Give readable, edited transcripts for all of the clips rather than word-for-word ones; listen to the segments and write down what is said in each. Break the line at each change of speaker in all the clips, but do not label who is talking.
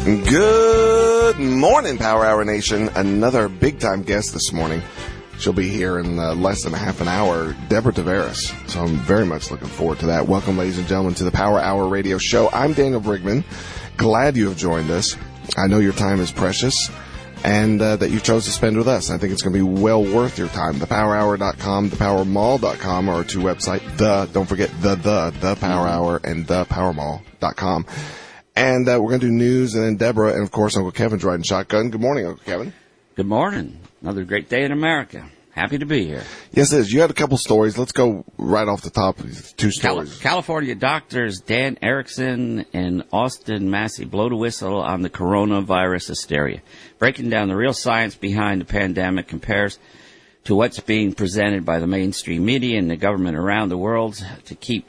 Good morning, Power Hour Nation. Another big-time guest this morning. She'll be here in less than a half an hour, Deborah Tavares. So I'm very much looking forward to that. Welcome, ladies and gentlemen, to the Power Hour Radio Show. I'm Daniel Brigman. Glad you have joined us. I know your time is precious and that you chose to spend with us. I think it's going to be well worth your time. ThePowerHour.com, ThePowerMall.com are our two websites. Don't forget the Power Hour and ThePowerMall.com. And we're going to do news, and then Deborah, and of course Uncle Kevin's riding shotgun. Good morning, Uncle Kevin.
Good morning. Another great day in America. Happy to be here.
Yes, it is. You had a couple stories. Let's go right off the top. Two stories.
California doctors Dan Erickson and Austin Massey blow the whistle on the coronavirus hysteria. Breaking down the real science behind the pandemic compares to what's being presented by the mainstream media and the government around the world to keep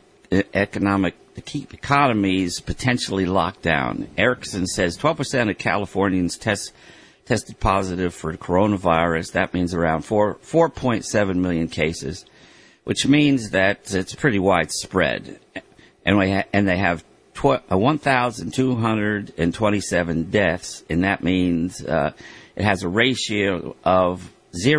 economies potentially locked down. Erickson says 12% of Californians tested positive for the coronavirus. That means around 4.7 million cases, which means that it's pretty widespread. And they have 1,227 deaths, and that means it has a ratio of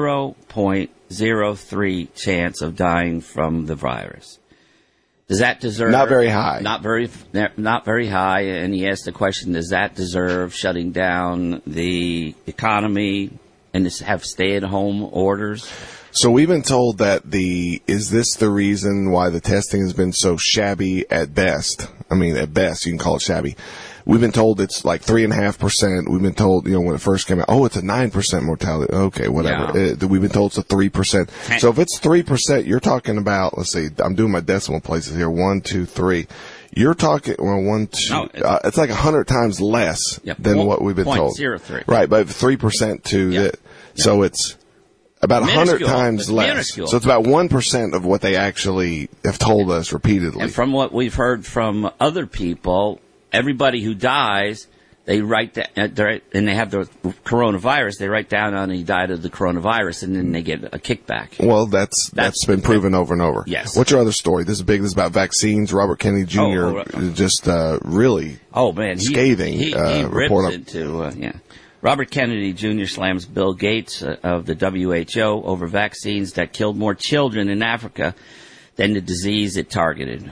0.03 chance of dying from the virus. Does that deserve...
Not very high.
Not very high. And he asked the question, does that deserve shutting down the economy and to have stay-at-home orders?
So we've been told that is this the reason why the testing has been so shabby at best? I mean, at best, you can call it shabby. We've been told it's like 3.5%. We've been told, when it first came out, it's a 9% mortality. Okay, whatever.
Yeah.
We've been told it's a 3%. So if it's 3%, you're talking about, let's see, I'm doing my decimal places here. 1, 2, 3. You're talking, it's like 100 times less than what we've been told.
0.03.
Right, but 3% to that. So it's about 100 times less.
Minuscule.
So it's about 1% of what they actually have told us repeatedly.
And from what we've heard from other people, everybody who dies, they write that, and they have the coronavirus, they write down on he died of the coronavirus, and then they get a kickback.
Well, that's been proven over and over.
Yes.
What's your other story? This is big. This is about vaccines. Robert Kennedy Jr. Just really scathing
he
report.
Rips into, Robert Kennedy Jr. slams Bill Gates of the WHO over vaccines that killed more children in Africa than the disease it targeted.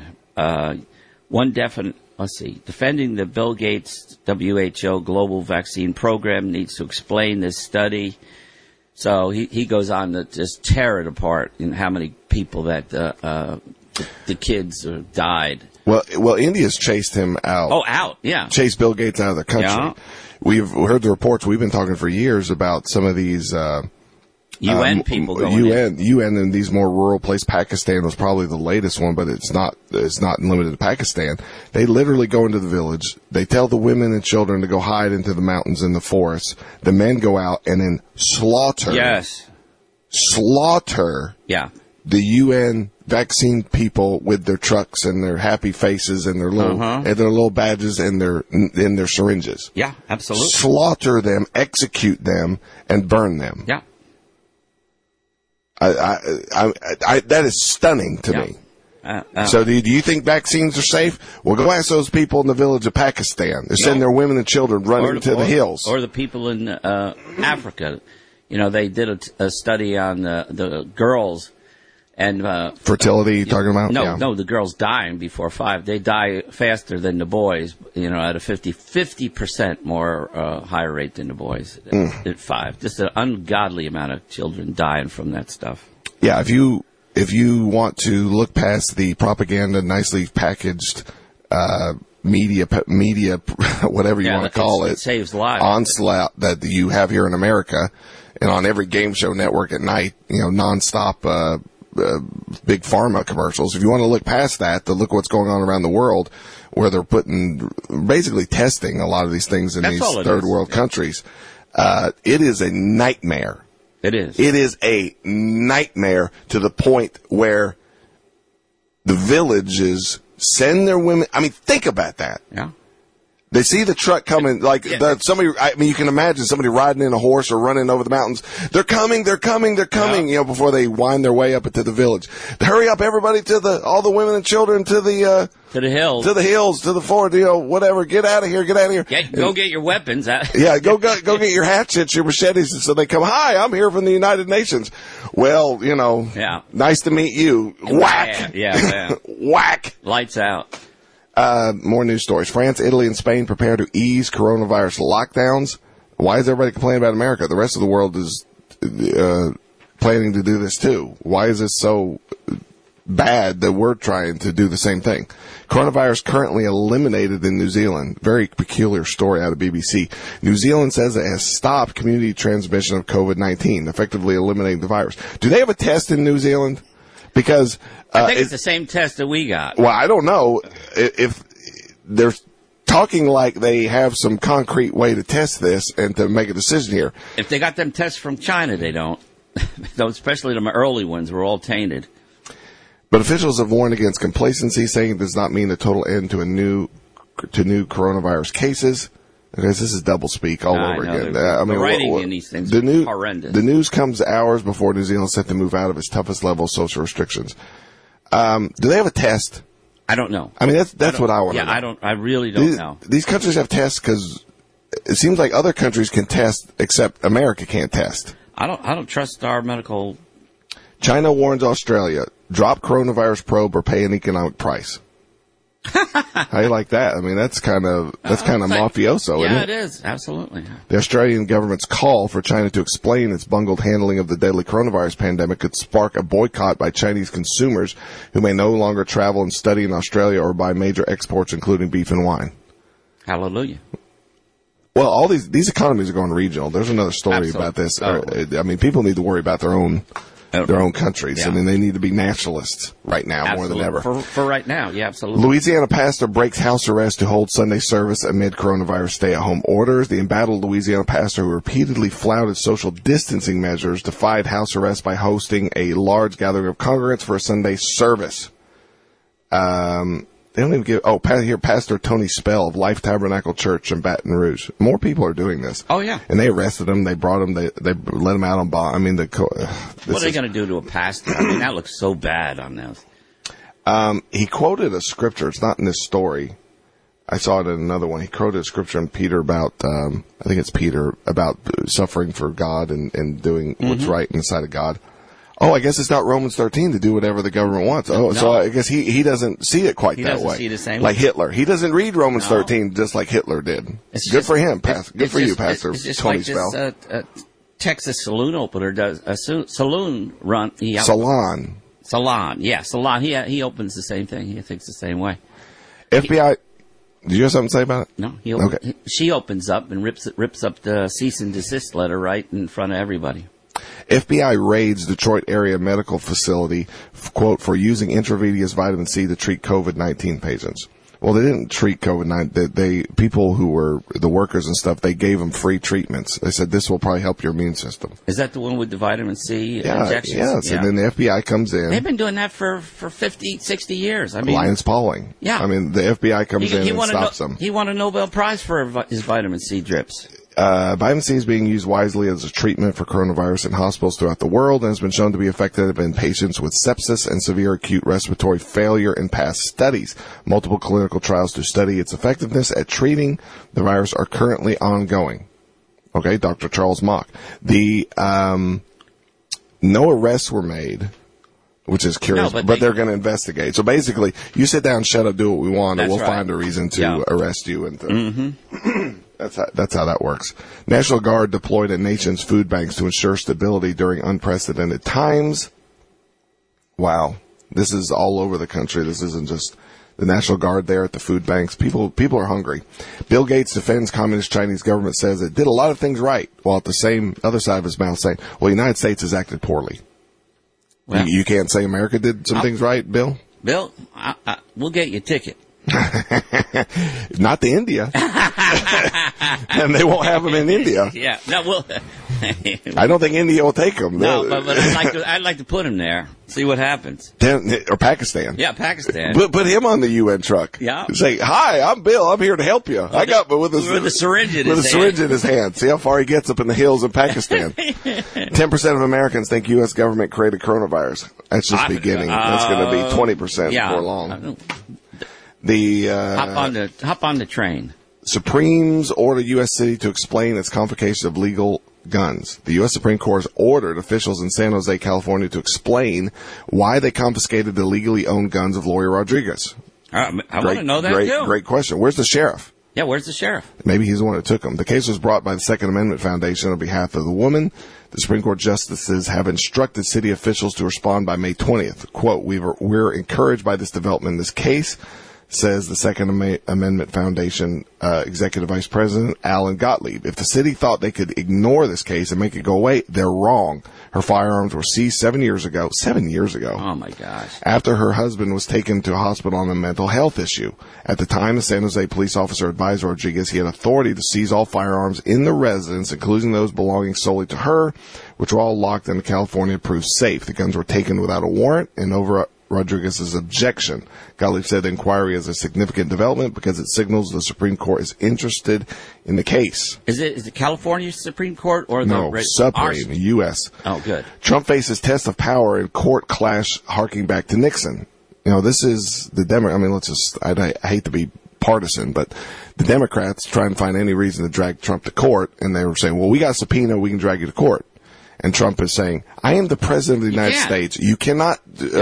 Defending the Bill Gates WHO global vaccine program needs to explain this study. So he goes on to just tear it apart in how many people that the kids died.
Well, India's chased him out.
Oh, out, yeah.
Chased Bill Gates out of the country.
Yeah.
We've heard the reports. We've been talking for years about some of these
UN people going in.
UN in these more rural places. Pakistan was probably the latest one, but it's not limited to Pakistan. They literally go into the village. They tell the women and children to go hide into the mountains and the forests. The men go out and then slaughter.
Yes.
Slaughter.
Yeah.
The UN vaccine people with their trucks and their happy faces and their little badges and their syringes.
Yeah, absolutely.
Slaughter them, execute them, and burn them.
Yeah.
That is stunning to me. So do you think vaccines are safe? Well, go ask those people in the village of Pakistan. They're sending their women and children running to the hills.
Or the people in Africa. They did a study on the girls. And
fertility, you're talking about?
No, the girls dying before 5. They die faster than the boys, at a 50% more higher rate than the boys at 5. Just an ungodly amount of children dying from that stuff.
Yeah, if you want to look past the propaganda, nicely packaged media, whatever you want to call it,
saves lives.
Onslaught that you have here in America, and on every game show network at night, nonstop. Big pharma commercials. If you want to look past that, to look what's going on around the world, where they're basically testing a lot of these things in these third world countries, it is a nightmare.
It is.
It is a nightmare to the point where the villages send their women. I mean, think about that.
Yeah.
They see the truck coming, like somebody. I mean, you can imagine somebody riding in a horse or running over the mountains. They're coming. You know, before they wind their way up into the village. Hurry up, everybody! All the women and children to the hills, to the fort. You know, whatever. Get out of here!
Go get your weapons.
Yeah, go get your hatchets, your machetes, and so they come. Hi, I'm here from the United Nations. Well, you know, nice to meet you. Whack!
Yeah.
Whack!
Lights out.
More news stories. France, Italy, and Spain prepare to ease coronavirus lockdowns. Why is everybody complaining about America? The rest of the world is planning to do this too. Why is this so bad that we're trying to do the same thing? Coronavirus currently eliminated in New Zealand. Very peculiar story out of BBC. New Zealand says it has stopped community transmission of COVID-19, effectively eliminating the virus. Do they have a test in New Zealand? Because
I think it's the same test that we got.
Well, I don't know if they're talking like they have some concrete way to test this and to make a decision here.
If they got them tests from China, they don't. Especially the early ones were all tainted.
But officials have warned against complacency, saying it does not mean a total end to new coronavirus cases. Because this is doublespeak all over again.
I mean, writing in these things is horrendous.
The news comes hours before New Zealand set to move out of its toughest level of social restrictions. Do they have a test?
I don't know.
I mean, that's what I want to know.
Yeah, I really don't know.
These countries have tests because it seems like other countries can test, except America can't test.
I don't trust our medical.
China warns Australia: drop coronavirus probe or pay an economic price. How you like that? I mean, that's kind of mafioso, isn't it?
Yeah, it is. Absolutely.
The Australian government's call for China to explain its bungled handling of the deadly coronavirus pandemic could spark a boycott by Chinese consumers who may no longer travel and study in Australia or buy major exports, including beef and wine.
Hallelujah.
Well, all these economies are going regional. There's another story about this. I mean, people need to worry about their own countries. Yeah. I mean, they need to be nationalists right now more than ever.
For right now, yeah, absolutely.
Louisiana pastor breaks house arrest to hold Sunday service amid coronavirus stay-at-home orders. The embattled Louisiana pastor who repeatedly flouted social distancing measures defied house arrest by hosting a large gathering of congregants for a Sunday service. They don't even give. Here, Pastor Tony Spell of Life Tabernacle Church in Baton Rouge. More people are doing this.
Oh yeah,
and they arrested him. They brought him. They let him out on bond. I mean,
what are they going to do to a pastor? I mean, that looks so bad on this.
He quoted a scripture. It's not in this story. I saw it in another one. He quoted a scripture in Peter about. I think it's Peter about suffering for God and doing what's right in the sight of God. Oh, I guess it's not Romans 13 to do whatever the government wants. Oh, no. So I guess he doesn't see it quite that way.
He doesn't see the same
like Hitler. He doesn't read Romans 13 just like Hitler did. Good for him. Good for you, Pastor Tony Spell.
This Texas saloon opener does a saloon run.
Salon.
Yeah, salon. He opens the same thing. He thinks the same way.
FBI. Did you have something to say about it?
No. She opens up and rips up the cease and desist letter right in front of everybody.
FBI raids Detroit area medical facility, quote, for using intravenous vitamin C to treat COVID-19 patients. Well, they didn't treat COVID-19. People who were the workers and stuff, they gave them free treatments. They said this will probably help your immune system.
Is that the one with the vitamin C injections?
Yes, yeah. And then the FBI comes in.
They've been doing that for 50, 60 years. I mean,
Linus Pauling.
Yeah.
I mean, the FBI comes in and stops them.
He won a Nobel Prize for his vitamin C drips.
Vitamin C is being used wisely as a treatment for coronavirus in hospitals throughout the world and has been shown to be effective in patients with sepsis and severe acute respiratory failure in past studies. Multiple clinical trials to study its effectiveness at treating the virus are currently ongoing. Okay, Dr. Charles Mock. No arrests were made, which is curious, but they're going to investigate. So basically, you sit down, shut up, do what we want, and we'll find a reason to arrest you. And That's how that works. National Guard deployed at nation's food banks to ensure stability during unprecedented times. Wow. This is all over the country. This isn't just the National Guard there at the food banks. People are hungry. Bill Gates defends Communist Chinese government, says it did a lot of things right, while at the same other side of his mouth saying, well, the United States has acted poorly. Well, you can't say America did some things right, Bill?
Bill, we'll get you a ticket.
Not to India. And they won't have them in India.
Yeah. No,
I don't think India will take him.
No, but I'd like to put him there. See what happens.
Or Pakistan.
Yeah, Pakistan.
Put him on the UN truck.
Yeah.
Say, hi, I'm Bill. I'm here to help you. With
a syringe in his hand.
syringe in his hand. See how far he gets up in the hills of Pakistan. 10% of Americans think U.S. government created coronavirus. That's just beginning. That's going to be 20% before long.
Hop on the train.
Supremes order U.S. city to explain its confiscation of legal guns. The U.S. Supreme Court has ordered officials in San Jose, California to explain why they confiscated the legally owned guns of Lori Rodriguez.
I want to know that, too.
Great question. Where's the sheriff?
Yeah, where's the sheriff?
Maybe he's the one that took them. The case was brought by the Second Amendment Foundation on behalf of the woman. The Supreme Court justices have instructed city officials to respond by May 20th. Quote, we're encouraged by this development in this case, says the Second Amendment Foundation Executive Vice President Alan Gottlieb. If the city thought they could ignore this case and make it go away, they're wrong. Her firearms were seized 7 years ago. 7 years ago.
Oh, my gosh.
After her husband was taken to a hospital on a mental health issue. At the time, the San Jose police officer advised Rodriguez he had authority to seize all firearms in the residence, including those belonging solely to her, which were all locked in the California approved safe. The guns were taken without a warrant and over Rodriguez's objection. Gottlieb said the inquiry is a significant development because it signals the Supreme Court is interested in the case.
Is it California Supreme Court or
the Supreme, U.S.?
Oh, good.
Trump faces test of power in court clash harking back to Nixon. You know, this is the Democrat. I mean, I hate to be partisan, but the Democrats try and find any reason to drag Trump to court, and they were saying, well, we got a subpoena, we can drag you to court. And Trump is saying, I am the president of the United States. You cannot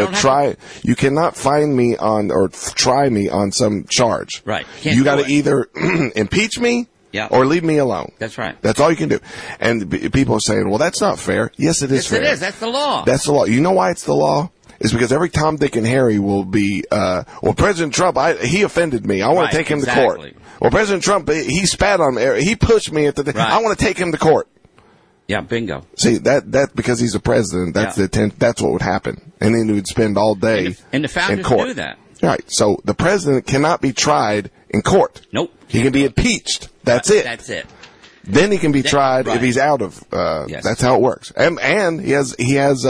you cannot find me on or try me on some charge.
Right.
You got to either impeach me or leave me alone.
That's right.
That's all you can do. And people are saying, well, that's not fair. Yes, it is fair.
Yes, it is. That's the law.
That's the law. You know why it's the law? It's because every Tom, Dick, and Harry will be, well, President Trump, he offended me. I want to take him to court. Well, President Trump, he spat on me. He pushed me at the I want to take him to court.
Yeah, bingo.
See, that because he's a president, that's that's what would happen. And then he would spend all day
and the founders
in court.
do that.
Right. So the president cannot be tried in court.
Nope.
He can be impeached. That's it.
That's it.
Then he can be tried if he's out of, that's how it works. And he has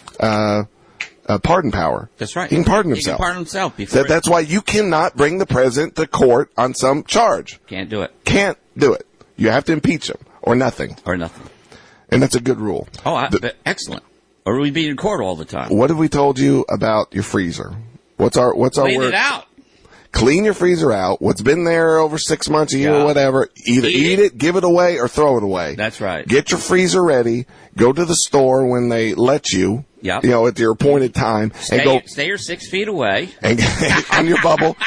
pardon power.
That's right.
He can pardon himself.
He can pardon himself before.
That's why you cannot bring the president to court on some charge.
Can't do it.
Can't do it. You have to impeach him or nothing.
Or nothing.
And that's a good rule.
Oh, excellent. Or we'd be in court all the time.
What have we told you about your freezer? What's our word?
Clean it out.
Clean your freezer out. What's been there over 6 months, a year, or whatever, either eat it, give it away, or throw it away.
That's right.
Get your freezer ready. Go to the store when they let you.
Yep.
You know, at your appointed time.
Stay your 6 feet away.
And on your bubble.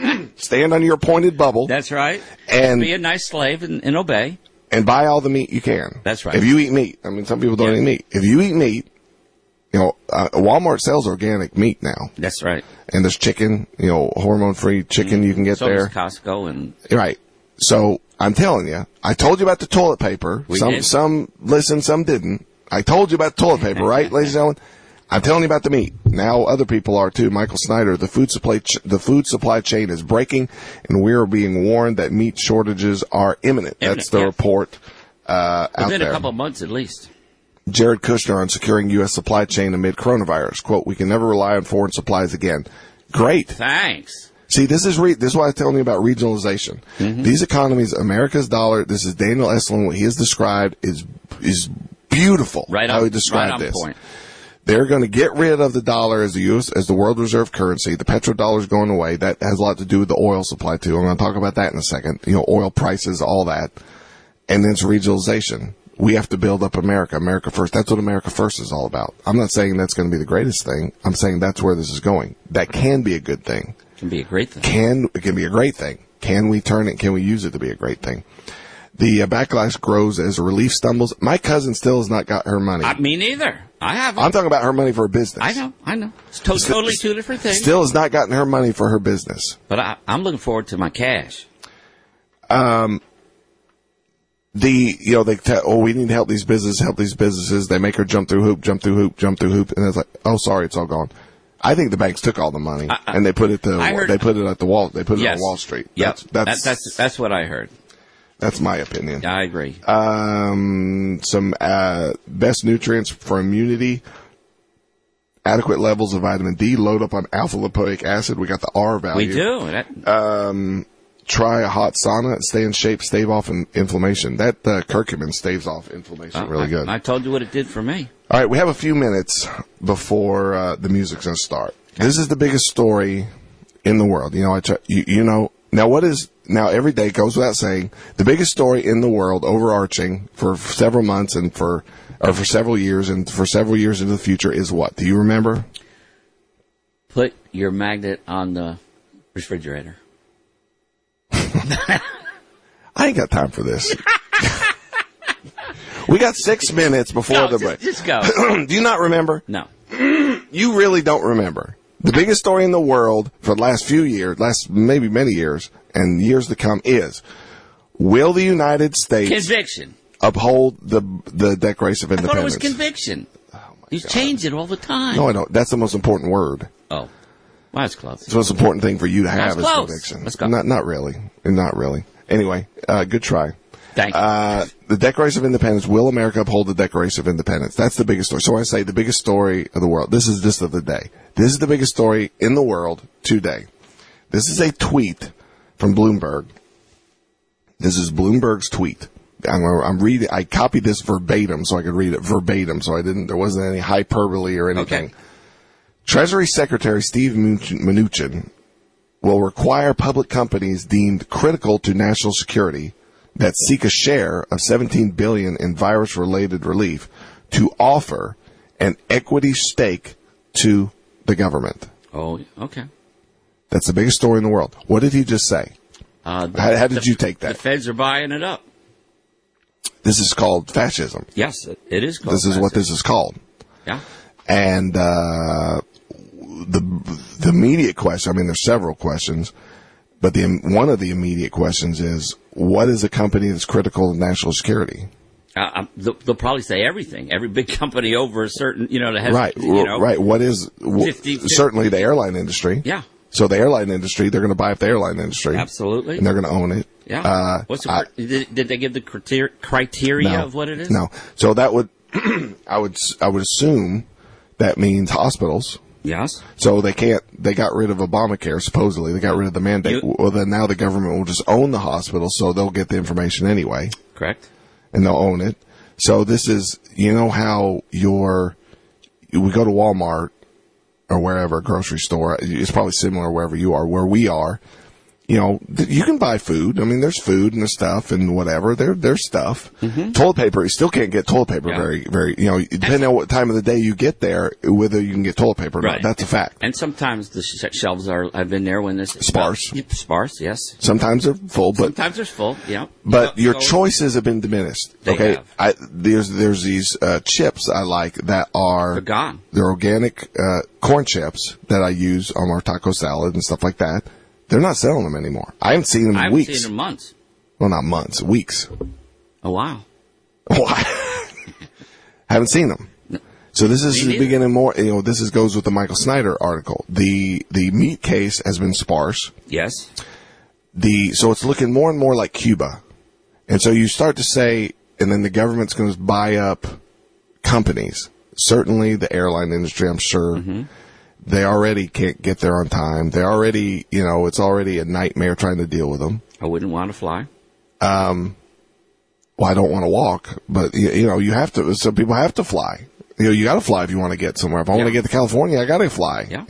Stand on your appointed bubble.
That's right.
And
be a nice slave and obey.
And buy all the meat you can.
That's right.
If you eat meat. I mean, some people don't eat meat. If you eat meat, you know, Walmart sells organic meat now.
That's right.
And there's chicken, you know, hormone-free chicken you can get there.
So does Costco and...
Right. So, I'm telling you, I told you about the toilet paper. Some listened, some didn't. I told you about the toilet paper, right, ladies and gentlemen? I'm telling you about the meat. Now other people are too. Michael Snyder, the food supply chain is breaking, and we are being warned that meat shortages are imminent. That's the report out there.
Within a couple of months at least.
Jared Kushner on securing U.S. supply chain amid coronavirus. Quote, we can never rely on foreign supplies again. Great.
Thanks.
See, this is why I'm telling you about regionalization. Mm-hmm. These economies, America's dollar, this is Daniel Esselin, what he has described is beautiful.
Right on,
how he described
right on
this.
Point.
They're going to get rid of the dollar as the world reserve currency. The petrodollar is going away. That has a lot to do with the oil supply too. I'm going to talk about that in a second. You know, oil prices, all that. And then it's regionalization. We have to build up America. America first. That's what America first is all about. I'm not saying that's going to be the greatest thing. I'm saying that's where this is going. That can be a good thing.
It can be a great thing.
It can be a great thing. Can we turn it? Can we use it to be a great thing? The backlash grows as relief stumbles. My cousin still has not got her money.
Me neither. I haven't.
I'm talking about her money for her business.
I know. It's totally two different things.
Still has not gotten her money for her business.
But I'm looking forward to my cash.
They we need to help these businesses. They make her jump through hoop. And it's like, oh, sorry, it's all gone. I think the banks took all the money and they put it at the Wall. They put it on Wall Street.
Yes. That's what I heard.
That's my opinion.
I agree.
Some best nutrients for immunity. Adequate levels of vitamin D. Load up on alpha lipoic acid. We got the R value.
We do.
Try a hot sauna. Stay in shape. Stave off inflammation. That curcumin staves off inflammation really good.
I told you what it did for me.
All right, we have a few minutes before the music's going to start. Okay. This is the biggest story in the world. You know, now every day goes without saying, the biggest story in the world, overarching for several months and for several years and for several years into the future is what? Do you remember?
Put your magnet on the refrigerator.
I ain't got time for this. We got 6 minutes before the break.
Just go.
Do you not remember?
No.
You really don't remember. The biggest story in the world for the last few years, maybe many years, and years to come is, will the United States
Conviction.
Uphold the Declaration of Independence?
I thought it was conviction. You change it all the time.
No, I don't. That's the most important word.
Oh. Well, that's close.
It's the most important thing for you to have is
close.
conviction.
Let's go.
Not really. Not really. Anyway, good try.
Thank you.
The Declaration of Independence, will America uphold the Declaration of Independence? That's the biggest story. So I say the biggest story of the world. This is just of the day. This is the biggest story in the world today. This is a tweet from Bloomberg. This is Bloomberg's tweet. I'm reading. I copied this verbatim so I could read it verbatim. So there wasn't any hyperbole or anything.
Okay.
Treasury Secretary Steve Mnuchin will require public companies deemed critical to national security that seek a share of $17 billion in virus-related relief to offer an equity stake to the government.
Oh, okay.
That's the biggest story in the world. What did he just say? How did you take that?
The feds are buying it up.
This is called fascism.
Yes, it is called
This is
fascism.
what this is called.
Yeah.
And the immediate question, I mean, there's several questions, but one of the immediate questions is, what is a company that's critical to national security?
They'll probably say everything. Every big company over a certain, that has,
right. What is
50.
Certainly the airline industry?
Yeah.
So the airline industry, they're going to buy up the airline industry.
Absolutely.
And they're going to own it.
Yeah. Did they give the criteria of what it is?
No. So that would, I would assume that means hospitals.
Yes.
So they got rid of Obamacare, supposedly. They got rid of the mandate. Well, then now the government will just own the hospital, so they'll get the information anyway.
Correct.
And they'll own it. So this is, how we go to Walmart or wherever, grocery store, it's probably similar wherever you are, where we are. You can buy food. I mean, there's food and there's stuff and whatever. There's stuff. Mm-hmm. Toilet paper, you still can't get toilet paper very, depending on what time of the day you get there, whether you can get toilet paper or not. That's a fact.
And sometimes the shelves have been there when this
sparse.
Sparse, yes.
Sometimes they're full, but
sometimes they're full, yeah.
But your choices have been diminished.
They have.
There's these chips I like that
they're gone.
They're organic corn chips that I use on our taco salad and stuff like that. They're not selling them anymore. I haven't seen them in weeks.
I haven't seen them in months.
Well, not months, weeks.
Oh, wow.
Haven't seen them. No. So this is beginning more, this goes with the Michael Snyder article. The meat case has been sparse.
Yes.
So it's looking more and more like Cuba. And so you start to say, and then the government's going to buy up companies. Certainly the airline industry, I'm sure. Mm-hmm. They already can't get there on time. They already, it's already a nightmare trying to deal with them.
I wouldn't want to fly.
Well, I don't want to walk, but you have to. Some people have to fly. You got to fly if you want to get somewhere. If I want to get to California, I got to fly.
Yeah.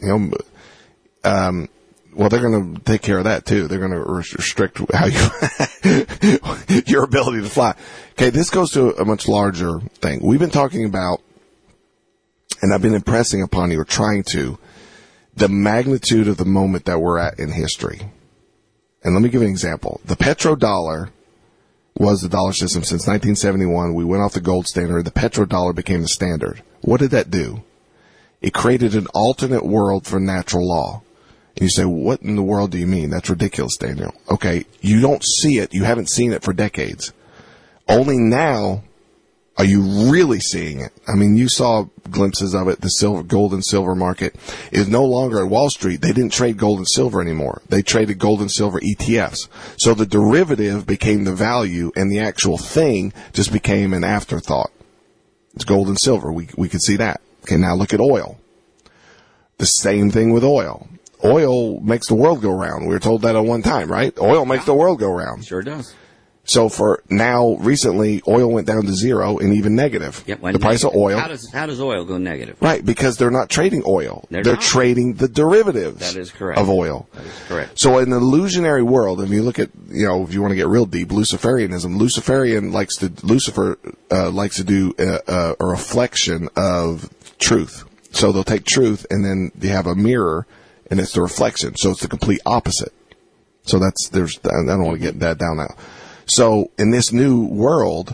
Well, they're going to take care of that too. They're going to restrict how your ability to fly. Okay, this goes to a much larger thing. We've been talking about, and I've been impressing upon you, or trying to, the magnitude of the moment that we're at in history. And let me give you an example. The petrodollar was the dollar system since 1971. We went off the gold standard. The petrodollar became the standard. What did that do? It created an alternate world for natural law. And you say, what in the world do you mean? That's ridiculous, Daniel. Okay, you don't see it. You haven't seen it for decades. Only now Are you really seeing it? I mean, you saw glimpses of it. The gold and silver market is no longer at Wall Street. They didn't trade gold and silver anymore. They traded gold and silver ETFs. So the derivative became the value, and the actual thing just became an afterthought. It's gold and silver. We could see that. Okay, now look at oil. The same thing with oil. Oil makes the world go round. We were told that at one time, right? Oil makes the world go round.
Sure does.
So for now, recently, oil went down to zero and even negative.
Yep,
the price of oil.
How does oil go negative?
Right, because they're not trading oil. They're
not
trading the derivatives.
That is correct.
Of oil.
That is correct.
So in the illusionary world, if you look at, if you want to get real deep, Luciferianism, Lucifer likes to do a reflection of truth. So they'll take truth and then they have a mirror and it's the reflection. So it's the complete opposite. So I don't want to get that down now. So in this new world,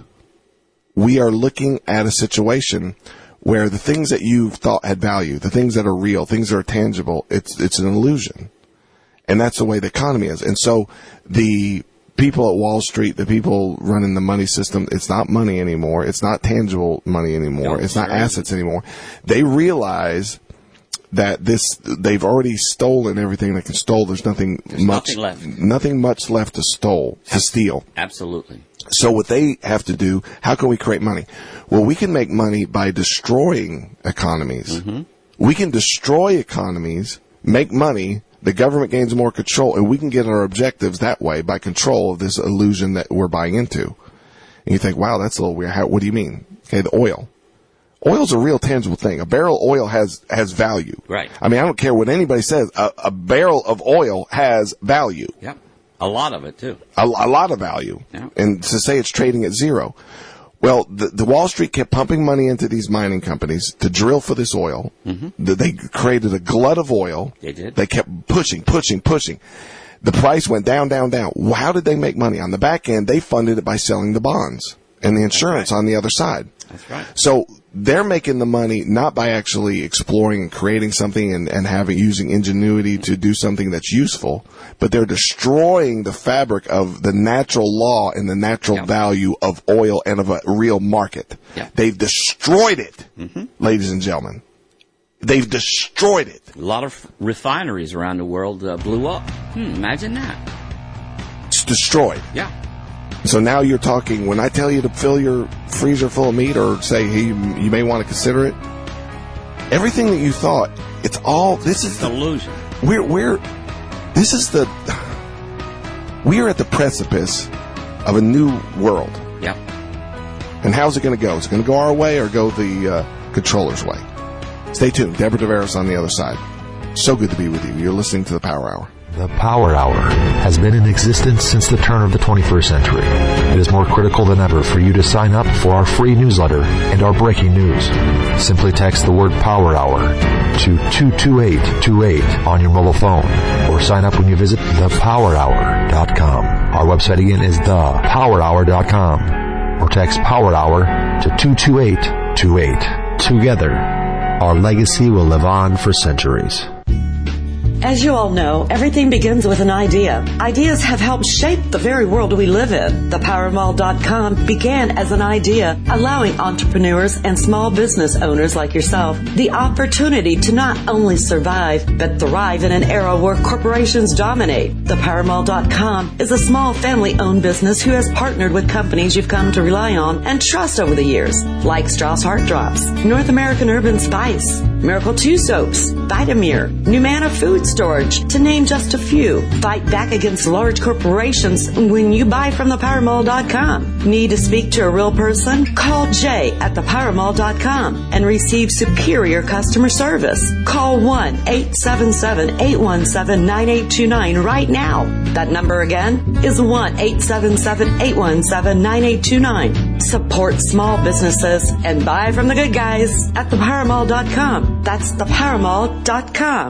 we are looking at a situation where the things that you thought had value, the things that are real, things that are tangible, it's an illusion. And that's the way the economy is. And so the people at Wall Street, the people running the money system, it's not money anymore. It's not tangible money anymore. It's not assets anymore. They realize that they've already stolen everything they can steal. There's nothing much left to steal.
Absolutely.
So what they have to do, how can we create money? Well, we can make money by destroying economies. Mm-hmm. We can destroy economies, make money, the government gains more control, and we can get our objectives that way by control of this illusion that we're buying into. And you think, wow, that's a little weird. What do you mean? Okay, the oil. Oil's a real tangible thing. A barrel of oil has value.
Right.
I mean, I don't care what anybody says. A barrel of oil has value.
Yep. A lot of it, too.
A lot of value.
Yep.
And to say it's trading at zero. Well, the Wall Street kept pumping money into these mining companies to drill for this oil. Mm-hmm. They created a glut of oil.
They did.
They kept pushing. The price went down. How did they make money? On the back end, they funded it by selling the bonds and the insurance on the other side.
That's right.
So they're making the money not by actually exploring and creating something and using ingenuity to do something that's useful, but they're destroying the fabric of the natural law and the natural value of oil and of a real market.
Yeah.
They've destroyed it, ladies and gentlemen. They've destroyed it.
A lot of refineries around the world blew up. Imagine that.
It's destroyed.
Yeah.
So now you're talking, when I tell you to fill your freezer full of meat or say, hey, you may want to consider it, everything that you thought, it's all, this is the
illusion.
We are at the precipice of a new world.
Yep.
And how's it going to go? Is it going to go our way or go the controller's way? Stay tuned. Deborah Tavares on the other side. So good to be with you. You're listening to the Power Hour.
The Power Hour has been in existence since the turn of the 21st century. It is more critical than ever for you to sign up for our free newsletter and our breaking news. Simply text the word Power Hour to 22828 on your mobile phone or sign up when you visit thepowerhour.com. Our website again is thepowerhour.com or text Power Hour to 22828. Together, our legacy will live on for centuries.
As you all know, everything begins with an idea. Ideas have helped shape the very world we live in. ThePowerMall.com began as an idea, allowing entrepreneurs and small business owners like yourself the opportunity to not only survive, but thrive in an era where corporations dominate. ThePowerMall.com is a small family-owned business who has partnered with companies you've come to rely on and trust over the years, like Strauss Heart Drops, North American Urban Spice, Miracle 2 Soaps, Vitamir, Numana Food Storage, to name just a few. Fight back against large corporations when you buy from thepowermall.com. Need to speak to a real person? Call Jay at thepowermall.com and receive superior customer service. Call 1-877-817-9829 right now. That number again is 1-877-817-9829. Support small businesses and buy from the good guys at thepowermall.com. That's thepowermall.com.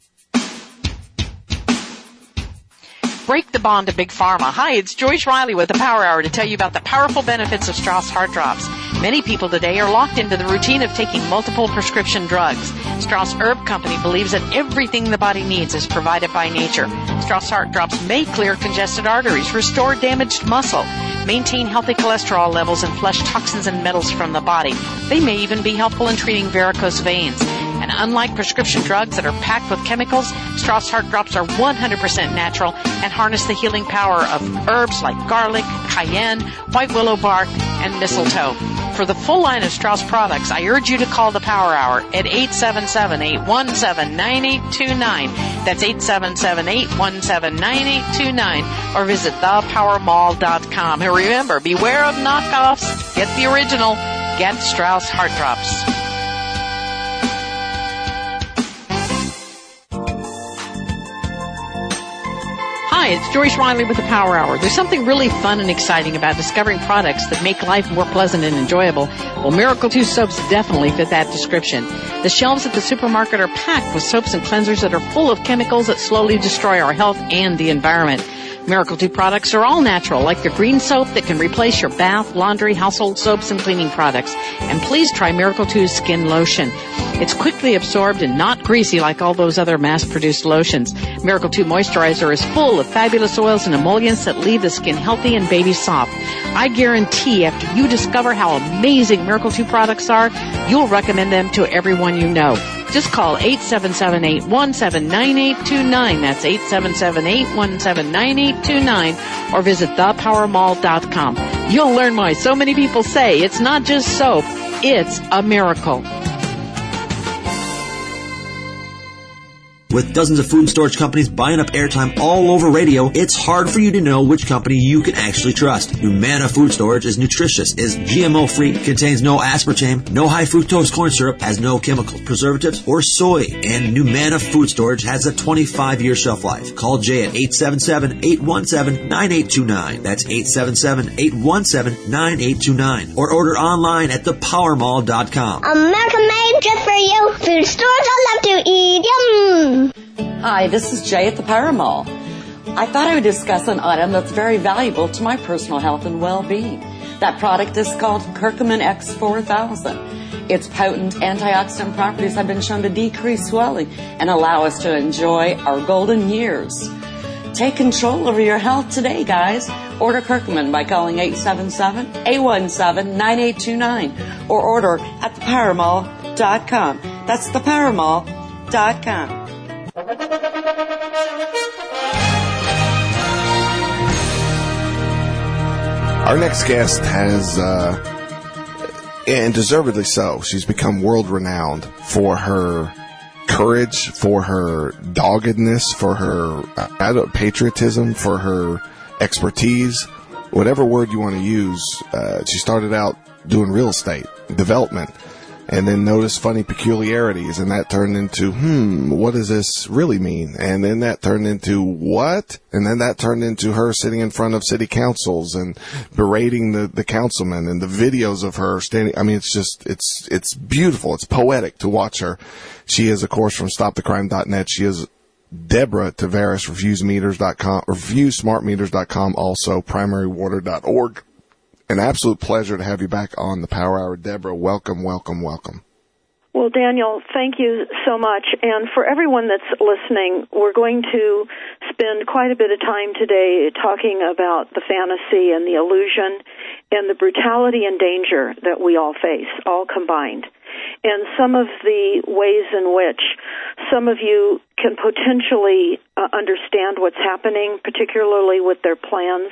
Break the bond to Big Pharma. Hi, it's Joyce Riley with the Power Hour to tell you about the powerful benefits of Strauss Heart Drops. Many people today are locked into the routine of taking multiple prescription drugs. Strauss Herb Company believes that everything the body needs is provided by nature. Strauss Heart Drops may clear congested arteries, restore damaged muscle, maintain healthy cholesterol levels, and flush toxins and metals from the body. They may even be helpful in treating varicose veins. And unlike prescription drugs that are packed with chemicals, Strauss Heart Drops are 100% natural and harness the healing power of herbs like garlic, cayenne, white willow bark, and mistletoe. For the full line of Strauss products, I urge you to call the Power Hour at 877-817-9829. That's 877-817-9829. Or visit thepowermall.com. And remember, beware of knockoffs. Get the original. Get Strauss Heart Drops. Hi, it's Joyce Riley with the Power Hour. There's something really fun and exciting about discovering products that make life more pleasant and enjoyable. Well, Miracle 2 soaps definitely fit that description. The shelves at the supermarket are packed with soaps and cleansers that are full of chemicals that slowly destroy our health and the environment. Miracle 2 products are all natural, like the green soap that can replace your bath, laundry, household soaps, and cleaning products. And please try Miracle 2's skin lotion. It's quickly absorbed and not greasy like all those other mass-produced lotions. Miracle 2 Moisturizer is full of fabulous oils and emollients that leave the skin healthy and baby soft. I guarantee after you discover how amazing Miracle 2 products are, you'll recommend them to everyone you know. Just call 877-817-9829. That's 877-817-9829. Or visit thepowermall.com. You'll learn why so many people say it's not just soap, it's a miracle.
With dozens of food and storage companies buying up airtime all over radio, it's hard for you to know which company you can actually trust. Humana Food Storage is nutritious, is GMO-free, contains no aspartame, no high fructose corn syrup, has no chemicals, preservatives, or soy. And Humana Food Storage has a 25-year shelf life. Call Jay at 877-817-9829. That's 877-817-9829. Or order online at thepowermall.com.
America made just for you. Food stores I love to eat. Yum.
Hi, this is Jay at the Power Mall. I thought I would discuss an item that's very valuable to my personal health and well-being. That product is called Curcumin X4000. Its potent antioxidant properties have been shown to decrease swelling and allow us to enjoy our golden years. Take control over your health today, guys. Order Curcumin by calling 877-817-9829 or order at thepowermall.com. That's thepowermall.com.
Our next guest has, and deservedly so, she's become world-renowned for her courage, for her doggedness, for her patriotism, for her expertise, whatever word you want to use. She started out doing real estate development, and then noticed funny peculiarities, and that turned into, what does this really mean? And then that turned into what? And then that turned into her sitting in front of city councils and berating the councilmen, and the videos of her standing. I mean, it's just, it's beautiful. It's poetic to watch her. She is, of course, from StopTheCrime.net. She is Deborah Tavares, ReviewSmartMeters.com, ReviewSmartMeters.com, also PrimaryWater.org. An absolute pleasure to have you back on the Power Hour. Deborah, welcome, welcome, welcome.
Well, Daniel, thank you so much. And for everyone that's listening, we're going to spend quite a bit of time today talking about the fantasy and the illusion and the brutality and danger that we all face, all combined. And some of the ways in which some of you can potentially understand what's happening, particularly with their plans,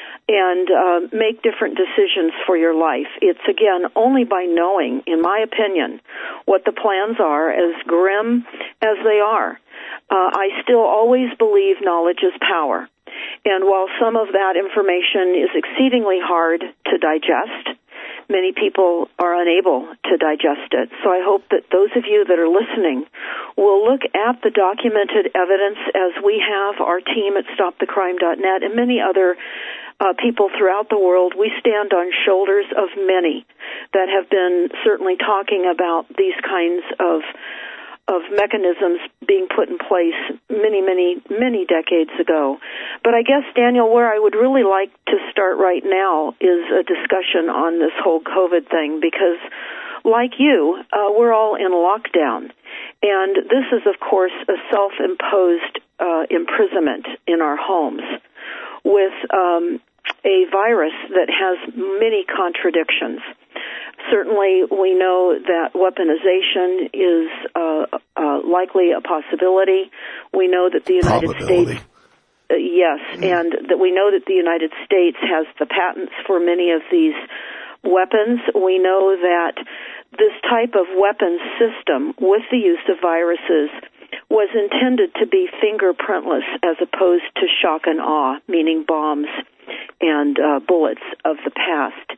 and make different decisions for your life. It's, again, only by knowing, in my opinion, what the plans are, as grim as they are. I still always believe knowledge is power. And while some of that information is exceedingly hard to digest, many people are unable to digest it. So I hope that those of you that are listening will look at the documented evidence, as we have, our team at StopTheCrime.net and many other people throughout the world. We stand on shoulders of many that have been certainly talking about these kinds of mechanisms being put in place many decades ago. But I guess, Daniel, where I would really like to start right now is a discussion on this whole COVID thing, because like you, we're all in lockdown. And this is, of course, a self-imposed imprisonment in our homes with a virus that has many contradictions. Certainly, we know that weaponization is likely a possibility. We know that the United States... yes, and that we know that the United States has the patents for many of these weapons. We know that this type of weapons system with the use of viruses was intended to be fingerprintless as opposed to shock and awe, meaning bombs and bullets of the past.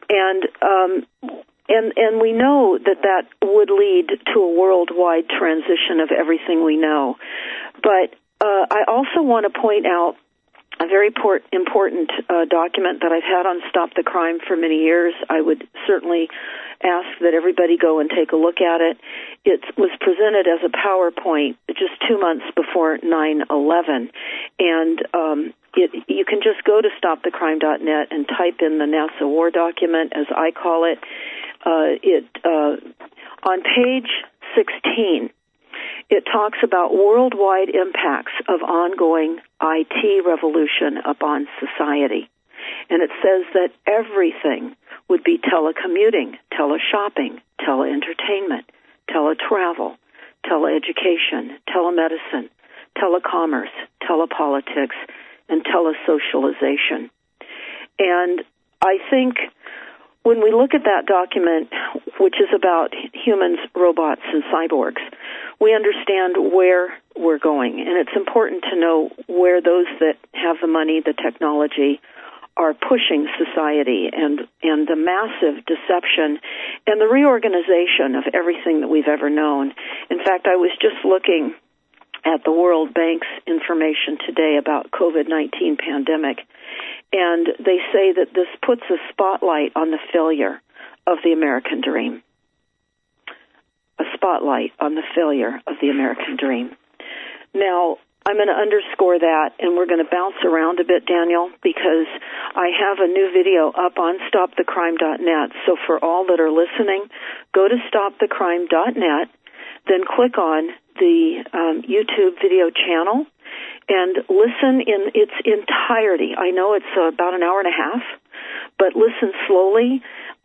And we know that would lead to a worldwide transition of everything we know. But I also want to point out a very important document that I've had on Stop the Crime for many years. I would certainly ask that everybody go and take a look at it. It was presented as a PowerPoint just 2 months before 9/11, and you can just go to stopthecrime.net and type in the NASA War document, as I call it. On page 16, it talks about worldwide impacts of ongoing IT revolution upon society. And it says that everything would be telecommuting, teleshopping, teleentertainment, teletravel, teleeducation, telemedicine, telecommerce, telepolitics, and telesocialization. And I think when we look at that document, which is about humans, robots, and cyborgs, we understand where we're going. And it's important to know where those that have the money, the technology, are pushing society and the massive deception and the reorganization of everything that we've ever known. In fact, I was just looking at the World Bank's information today about COVID-19 pandemic, and they say that this puts a spotlight on the failure of the American dream. A spotlight on the failure of the American dream. Now, I'm going to underscore that, and we're going to bounce around a bit, Daniel, because I have a new video up on stopthecrime.net. So for all that are listening, go to stopthecrime.net, then click on the YouTube video channel and listen in its entirety. I know it's about an hour and a half, but listen slowly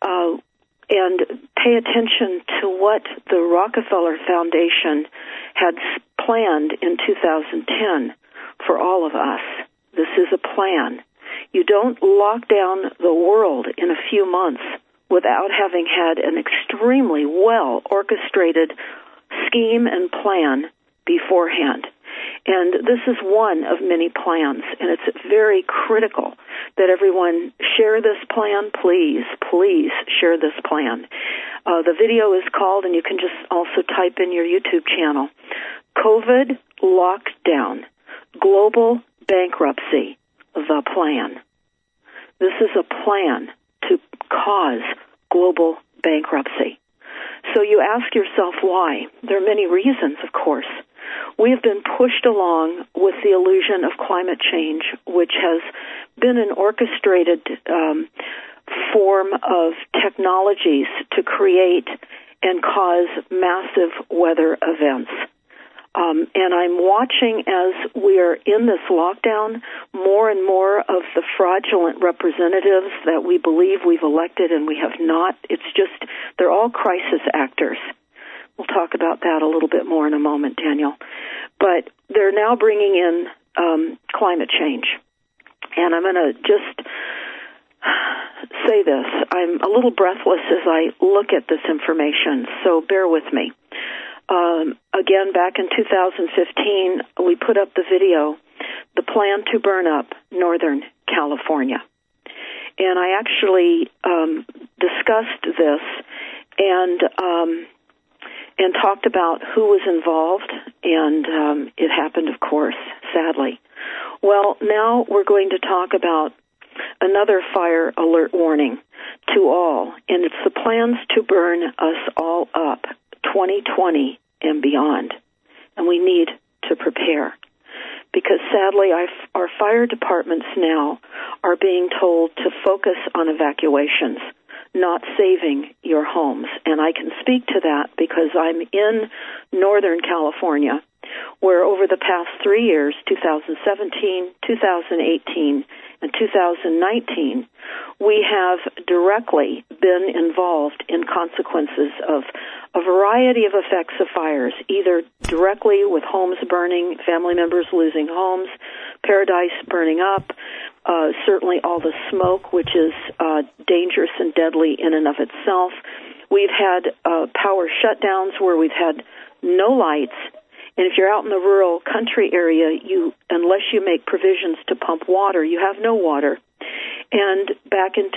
and pay attention to what the Rockefeller Foundation had planned in 2010 for all of us. This is a plan. You don't lock down the world in a few months without having had an extremely well-orchestrated scheme and plan beforehand. And this is one of many plans, and it's very critical that everyone share this plan. Please, please share this plan. The video is called, and you can just also type in your YouTube channel, COVID Lockdown, Global Bankruptcy, the Plan. This is a plan to cause global bankruptcy. So you ask yourself why. There are many reasons, of course. We have been pushed along with the illusion of climate change, which has been an orchestrated form of technologies to create and cause massive weather events. And I'm watching as we are in this lockdown, more and more of the fraudulent representatives that we believe we've elected and we have not. It's just, they're all crisis actors. We'll talk about that a little bit more in a moment, Daniel. But they're now bringing in climate change. And I'm going to just say this. I'm a little breathless as I look at this information, so bear with me. Again, back in 2015, we put up the video, The Plan to Burn Up Northern California. And I actually discussed this and talked about who was involved, and it happened, of course, sadly. Well, now we're going to talk about another fire alert warning to all, and it's the plans to burn us all up, 2020 and beyond. And we need to prepare. Because sadly, our fire departments now are being told to focus on evacuations, not saving your homes. And I can speak to that because I'm in Northern California, where over the past 3 years, 2017, 2018, and 2019, we have directly been involved in consequences of a variety of effects of fires, either directly with homes burning, family members losing homes, Paradise burning up, certainly all the smoke, which is dangerous and deadly in and of itself. We've had power shutdowns where we've had no lights, and if you're out in the rural country area, unless you make provisions to pump water, you have no water. And back in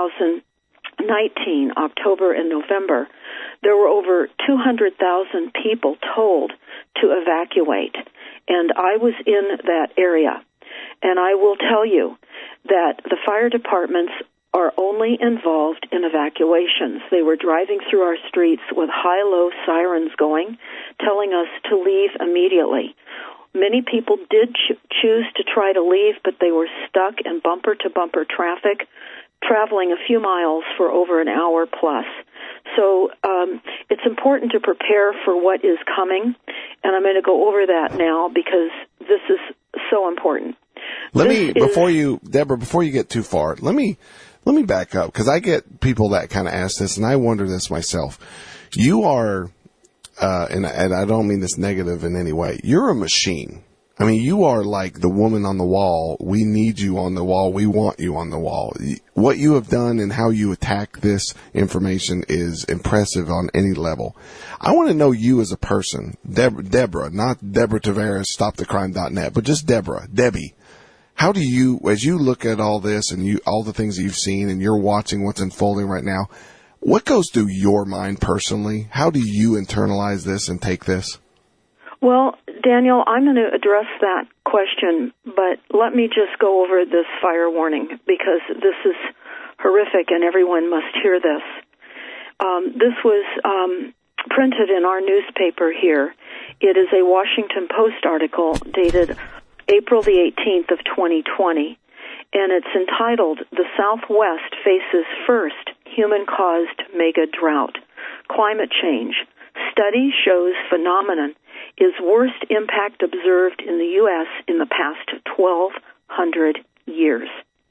2019, October and November, there were over 200,000 people told to evacuate, and I was in that area. And I will tell you that the fire departments are only involved in evacuations. They were driving through our streets with high-low sirens going, telling us to leave immediately. Many people did choose to try to leave, but they were stuck in bumper-to-bumper traffic, traveling a few miles for over an hour plus. So it's important to prepare for what is coming, and I'm going to go over that now because this is so important.
Before you get too far, let me back up, because I get people that kind of ask this, and I wonder this myself. You are, and I don't mean this negative in any way, you're a machine. I mean, you are like the woman on the wall. We need you on the wall. We want you on the wall. What you have done and how you attack this information is impressive on any level. I want to know you as a person, Deborah, not Deborah Tavares, StopTheCrime.net, but just Debbie. How do you, as you look at all this and all the things that you've seen and you're watching what's unfolding right now, what goes through your mind personally? How do you internalize this and take this?
Well, Daniel, I'm going to address that question, but let me just go over this fire warning because this is horrific and everyone must hear this. This was printed in our newspaper here. It is a Washington Post article dated April the 18th of 2020, and it's entitled, "The Southwest Faces First Human-Caused Mega Drought. Climate Change. Study Shows Phenomenon is Worst Impact Observed in the U.S. in the Past 1,200 Years."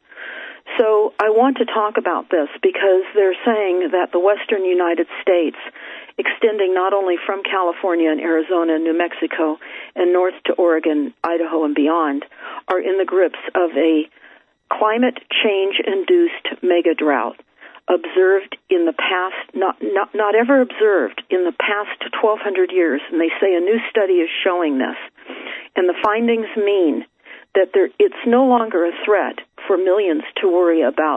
So I want to talk about this because they're saying that the western United States, extending not only from California and Arizona and New Mexico and north to Oregon, Idaho, and beyond, are in the grips of a climate change-induced mega drought observed in the past, not ever observed in the past 1,200 years. And they say a new study is showing this. And the findings mean that it's no longer a threat for millions to worry about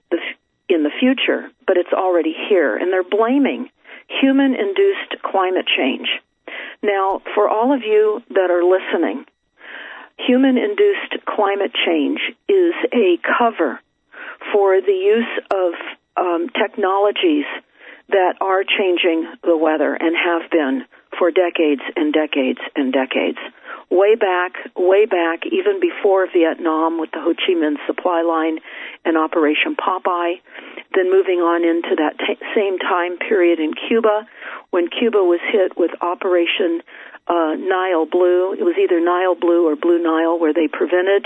in the future, but it's already here. And they're blaming human-induced climate change. Now, for all of you that are listening, human-induced climate change is a cover for the use of technologies that are changing the weather and have been for decades and decades and decades. Way back, even before Vietnam with the Ho Chi Minh supply line and Operation Popeye, then moving on into that same time period in Cuba, when Cuba was hit with Operation Nile Blue. It was either Nile Blue or Blue Nile, where they prevented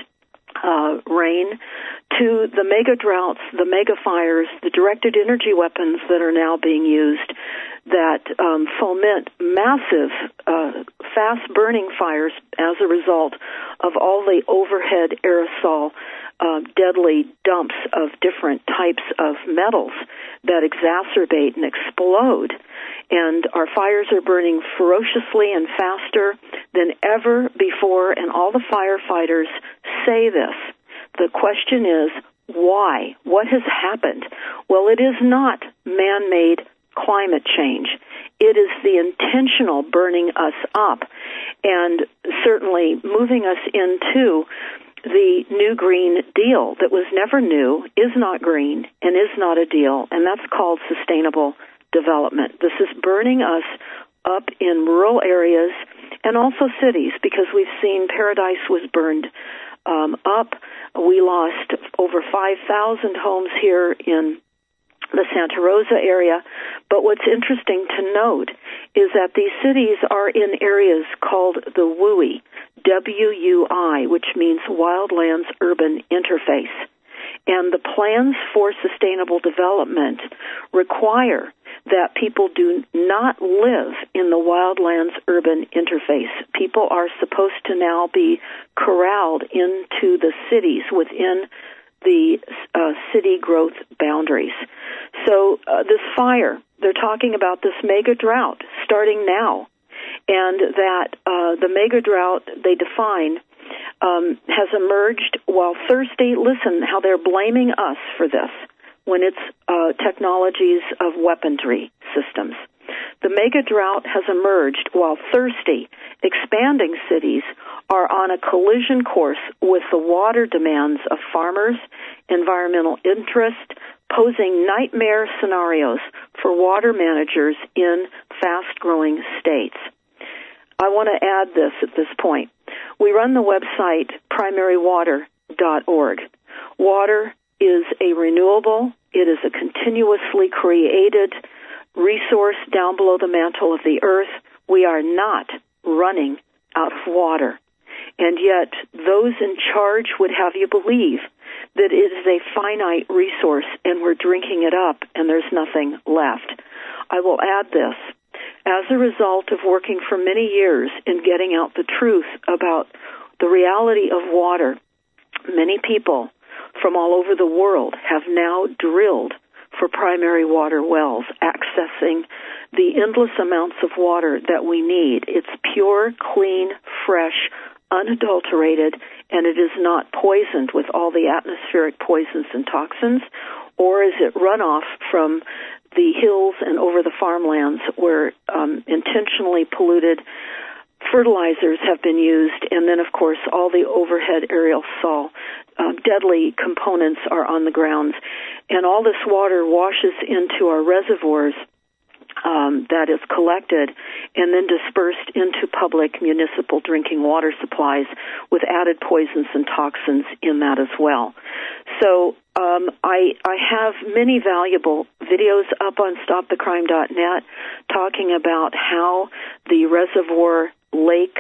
rain, to the mega droughts, the mega fires, the directed energy weapons that are now being used that foment massive, fast-burning fires as a result of all the overhead aerosol deadly dumps of different types of metals that exacerbate and explode. And our fires are burning ferociously and faster than ever before, and all the firefighters say this. The question is, why? What has happened? Well, it is not man-made climate change. It is the intentional burning us up and certainly moving us into the new Green Deal that was never new, is not green, and is not a deal, and that's called sustainable development. This is burning us up in rural areas and also cities, because we've seen Paradise was burned up. We lost over 5,000 homes here in the Santa Rosa area. But what's interesting to note is that these cities are in areas called the WUI, WUI, which means Wildlands Urban Interface. And the plans for sustainable development require that people do not live in the wildlands urban interface. People are supposed to now be corralled into the cities within the city growth boundaries. So this fire, they're talking about this mega drought starting now, and that the mega drought they define has emerged while thirsty. Listen how they're blaming us for this when it's technologies of weaponry systems. The mega drought has emerged while thirsty, expanding cities are on a collision course with the water demands of farmers, environmental interest, posing nightmare scenarios for water managers in fast-growing states. I want to add this at this point. We run the website primarywater.org. Water is a renewable, it is a continuously created resource down below the mantle of the earth. We are not running out of water. And yet those in charge would have you believe that it is a finite resource and we're drinking it up and there's nothing left. I will add this. As a result of working for many years in getting out the truth about the reality of water, many people from all over the world have now drilled for primary water wells, accessing the endless amounts of water that we need. It's pure, clean, fresh, unadulterated, and it is not poisoned with all the atmospheric poisons and toxins, or is it runoff from the hills and over the farmlands where intentionally polluted fertilizers have been used, and then, of course, all the overhead aerial saw deadly components are on the grounds. And all this water washes into our reservoirs that is collected and then dispersed into public municipal drinking water supplies with added poisons and toxins in that as well. So I have many valuable videos up on stopthecrime.net talking about how the reservoir lake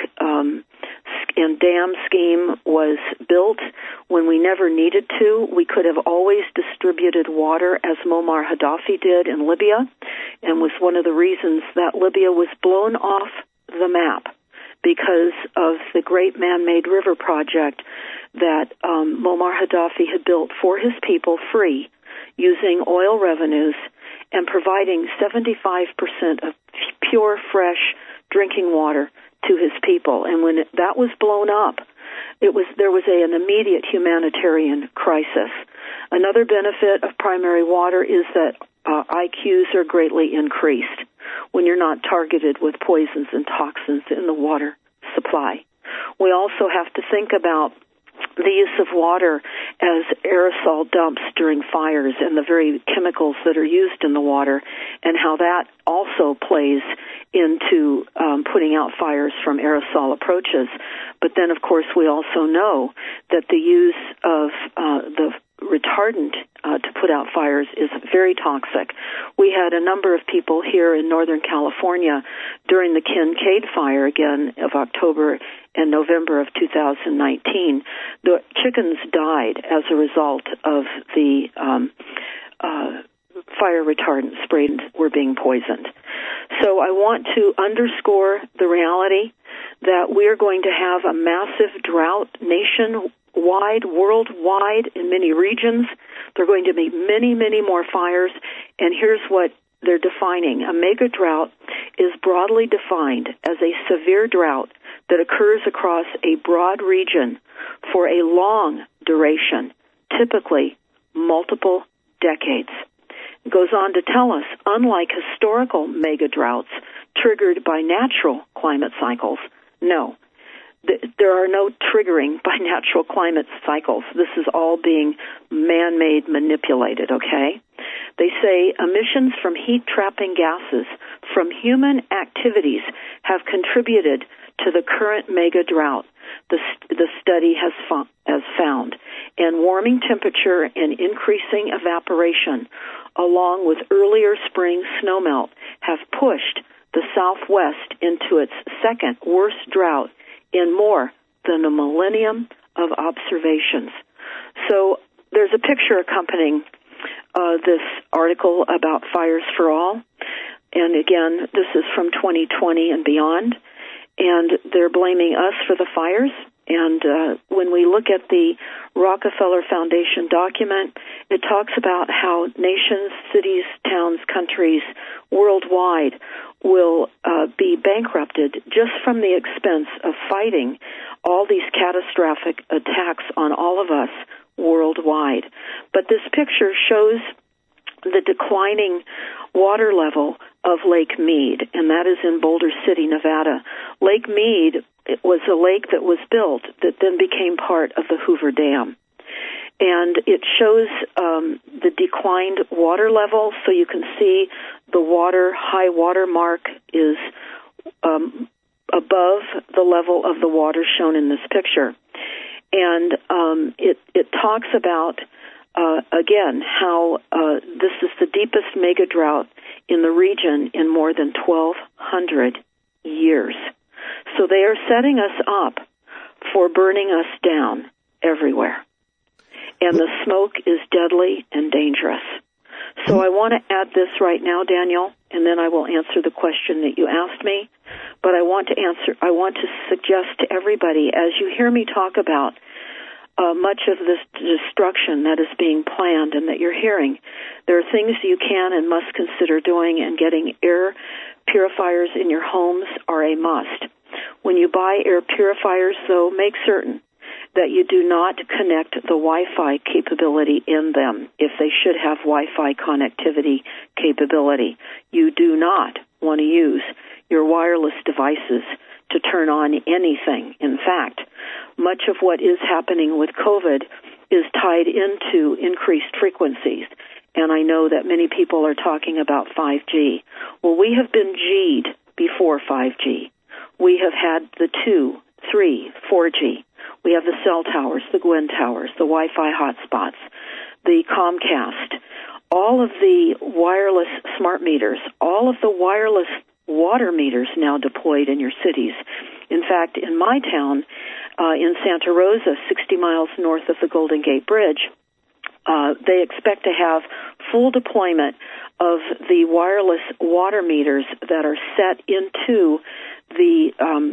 and dam scheme was built when we never needed to. We could have always distributed water as Muammar Gaddafi did in Libya, and was one of the reasons that Libya was blown off the map because of the great man-made river project that Muammar Gaddafi had built for his people free, using oil revenues and providing 75% of pure, fresh drinking water to his people. And when that was blown up, there was an immediate humanitarian crisis. Another benefit of primary water is that IQs are greatly increased when you're not targeted with poisons and toxins in the water supply. We also have to think about the use of water as aerosol dumps during fires and the very chemicals that are used in the water, and how that also plays into putting out fires from aerosol approaches. But then, of course, we also know that the use of the retardant to put out fires is very toxic. We had a number of people here in Northern California during the Kincade fire, again, of October and November of 2019. The chickens died as a result of the fire retardant sprayed were being poisoned. So I want to underscore the reality that we are going to have a massive drought nationwide, worldwide, in many regions. There are going to be many, many more fires, and here's what they're defining. A mega drought is broadly defined as a severe drought that occurs across a broad region for a long duration, typically multiple decades. It goes on to tell us, unlike historical mega droughts triggered by natural climate cycles, no, there are no triggering by natural climate cycles. This is all being man-made, manipulated, okay? They say emissions from heat-trapping gases from human activities have contributed to the current mega drought, the study has found. And warming temperature and increasing evaporation, along with earlier spring snowmelt, have pushed the Southwest into its second worst drought in more than a millennium of observations. So there's a picture accompanying this article about Fires for All. And again, this is from 2020 and beyond. And they're blaming us for the fires. And when we look at the Rockefeller Foundation document, it talks about how nations, cities, towns, countries worldwide will be bankrupted just from the expense of fighting all these catastrophic attacks on all of us worldwide. But this picture shows the declining water level of Lake Mead, and that is in Boulder City, Nevada. Lake Mead was a lake that was built that then became part of the Hoover Dam. And it shows the declined water level, so you can see the high water mark is above the level of the water shown in this picture. And it talks about, again, how this is the deepest mega drought in the region in more than 1,200 years. So they are setting us up for burning us down everywhere. And the smoke is deadly and dangerous. So I want to add this right now, Daniel, and then I will answer the question that you asked me. But I want to suggest to everybody, as you hear me talk about much of this destruction that is being planned and that you're hearing, there are things you can and must consider doing, and getting air purifiers in your homes are a must. When you buy air purifiers, though, make certain that you do not connect the Wi-Fi capability in them if they should have Wi-Fi connectivity capability. You do not want to use your wireless devices to turn on anything. In fact, much of what is happening with COVID is tied into increased frequencies. And I know that many people are talking about 5G. Well, we have been G'd before 5G. We have had the 2, 3, 4G. We have the cell towers, the Gwen towers, the Wi-Fi hotspots, the Comcast, all of the wireless smart meters, all of the wireless water meters now deployed in your cities. In fact, in my town, in Santa Rosa, 60 miles north of the Golden Gate Bridge, they expect to have full deployment of the wireless water meters that are set into the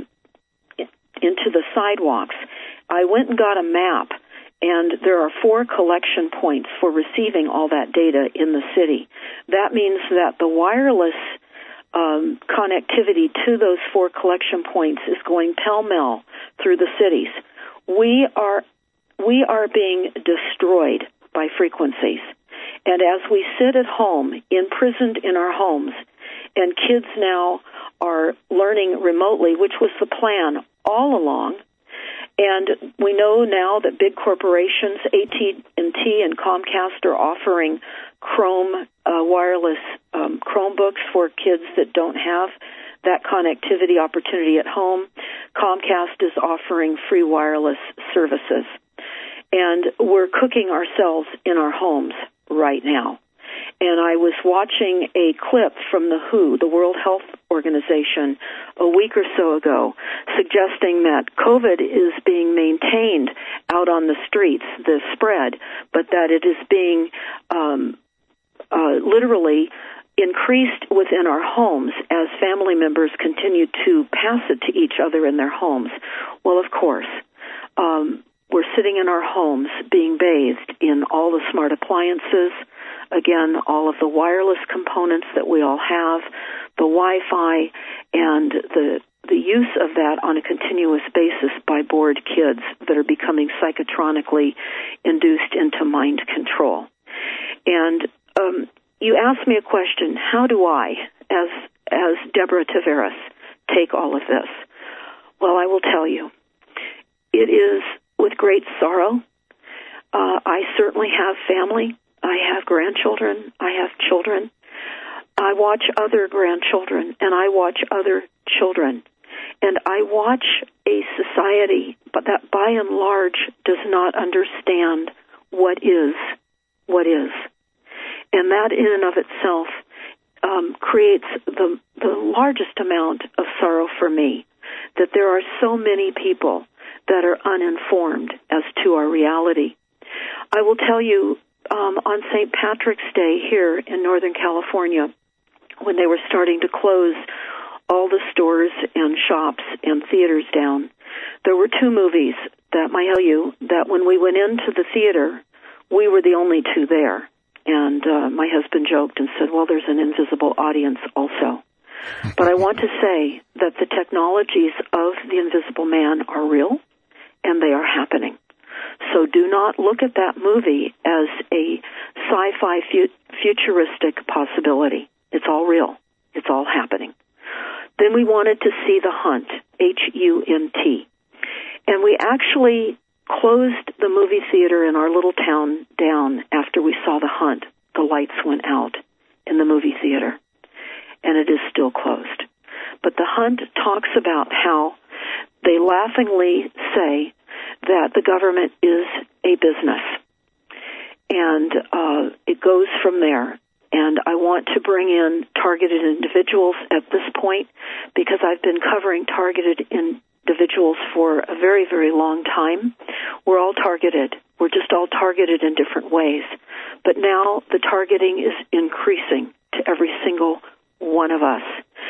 sidewalks. I went and got a map, and there are 4 collection points for receiving all that data in the city. That means that the wireless connectivity to those 4 collection points is going pell-mell through the cities. We are being destroyed by frequencies. And as we sit at home, imprisoned in our homes, and kids now are learning remotely, which was the plan all along, and we know now that big corporations, AT&T and Comcast, are offering Chrome wireless Chromebooks for kids that don't have that connectivity opportunity at home. Comcast is offering free wireless services. And we're cooking ourselves in our homes right now. And I was watching a clip from the WHO, the World Health Organization, a week or so ago, suggesting that COVID is being maintained out on the streets, the spread, but that it is being literally increased within our homes as family members continue to pass it to each other in their homes. Well, of course, we're sitting in our homes being bathed in all the smart appliances, again, all of the wireless components that we all have, the Wi-Fi, and the use of that on a continuous basis by bored kids that are becoming psychotronically induced into mind control. And you asked me a question, how do I, as Deborah Taveras, take all of this? Well, I will tell you, it is with great sorrow. I certainly have family. I have grandchildren. I have children. I watch other grandchildren, and I watch other children. And I watch a society that by and large does not understand what is. And that in and of itself creates the largest amount of sorrow for me, that there are so many people that are uninformed as to our reality. I will tell you, on St. Patrick's Day here in Northern California, when they were starting to close all the stores and shops and theaters down, there were two movies that might tell you that when we went into the theater, we were the only two there. And my husband joked and said, well, there's an invisible audience also. But I want to say that the technologies of the Invisible Man are real, and they are happening. So do not look at that movie as a sci-fi futuristic possibility. It's all real. It's all happening. Then we wanted to see The Hunt, H-U-N-T. And we actually closed the movie theater in our little town down after we saw The Hunt. The lights went out in the movie theater, and it is still closed. But The Hunt talks about how they laughingly say that the government is a business, and it goes from there. And I want to bring in targeted individuals at this point because I've been covering targeted individuals for a very, very long time. We're all targeted. We're just all targeted in different ways. But now the targeting is increasing to every single one of us.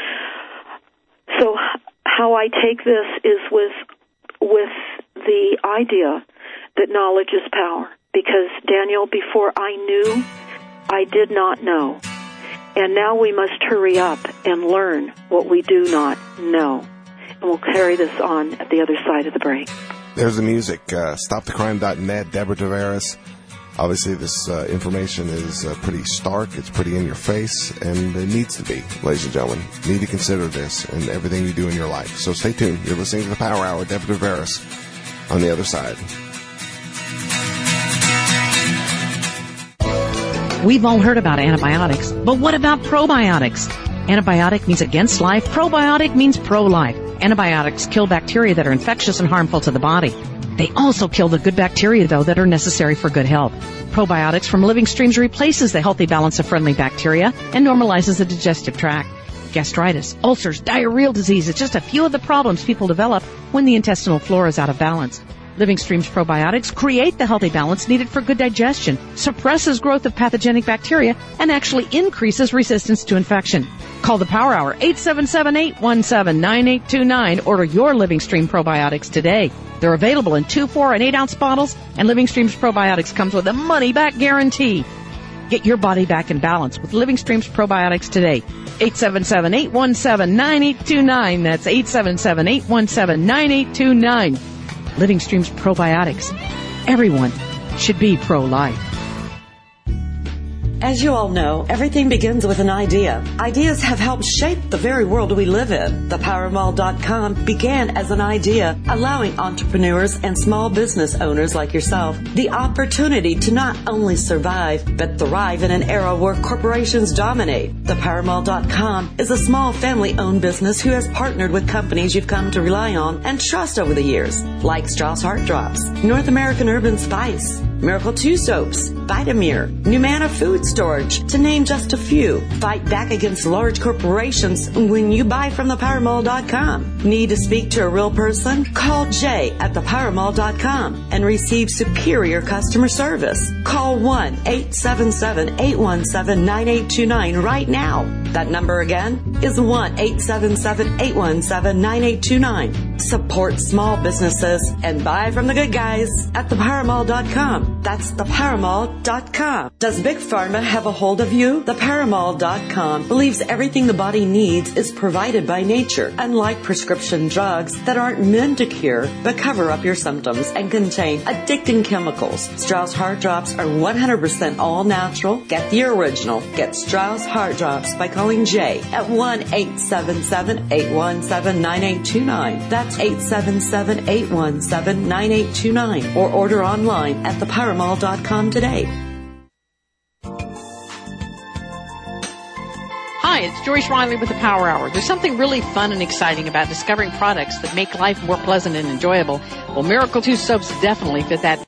So how I take this is with the idea that knowledge is power. Because, Daniel, before I knew, I did not know. And now we must hurry up and learn what we do not know. And we'll carry this on at the other side of the break.
There's the music. StopTheCrime.net, Deborah Tavares. Obviously, this information is pretty stark. It's pretty in your face, and it needs to be, ladies and gentlemen. You need to consider this in everything you do in your life. So stay tuned. You're listening to The Power Hour. Deborah Tavares on the other side.
We've all heard about antibiotics, but what about probiotics? Antibiotic means against life. Probiotic means pro-life. Antibiotics kill bacteria that are infectious and harmful to the body. They also kill the good bacteria, though, that are necessary for good health. Probiotics from Living Streams replaces the healthy balance of friendly bacteria and normalizes the digestive tract. Gastritis, ulcers, diarrheal disease is just a few of the problems people develop when the intestinal flora is out of balance. Living Streams probiotics create the healthy balance needed for good digestion, suppresses growth of pathogenic bacteria, and actually increases resistance to infection. Call the Power Hour, 877-817-9829. Order your Living Stream probiotics today. They're available in 2, 4, and 8-ounce bottles, and Living Streams probiotics comes with a money-back guarantee. Get your body back in balance with Living Streams probiotics today. 877-817-9829. That's 877-817-9829. Living Streams probiotics. Everyone should be pro-life.
As you all know, everything begins with an idea. Ideas have helped shape the very world we live in. ThePowerMall.com began as an idea, allowing entrepreneurs and small business owners like yourself the opportunity to not only survive, but thrive in an era where corporations dominate. ThePowerMall.com is a small family-owned business who has partnered with companies you've come to rely on and trust over the years, like Strauss Heart Drops, North American Urban Spice, Miracle 2 Soaps, Vitamir, Numana Food Storage, to name just a few. Fight back against large corporations when you buy from ThePowerMall.com. Need to speak to a real person? Call Jay at ThePowerMall.com and receive superior customer service. Call 1-877-817-9829 right now. That number again is 1-877-817-9829. Support small businesses and buy from the good guys at ThePowerMall.com. That's ThePowerMall.com. Does Big Pharma have a hold of you? ThePowerMall.com believes everything the body needs is provided by nature, unlike prescription drugs that aren't meant to cure but cover up your symptoms and contain addicting chemicals. Strauss Heart Drops are 100% all natural. Get the original. Get Strauss Heart Drops by calling Jay at 1-877-817-9829. That's 877-817-9829. Or order online at ThePowerMall.com today.
Hi, it's Joyce Riley with the Power Hour. There's something really fun and exciting about discovering products that make life more pleasant and enjoyable. Well, Miracle 2 soaps definitely fit that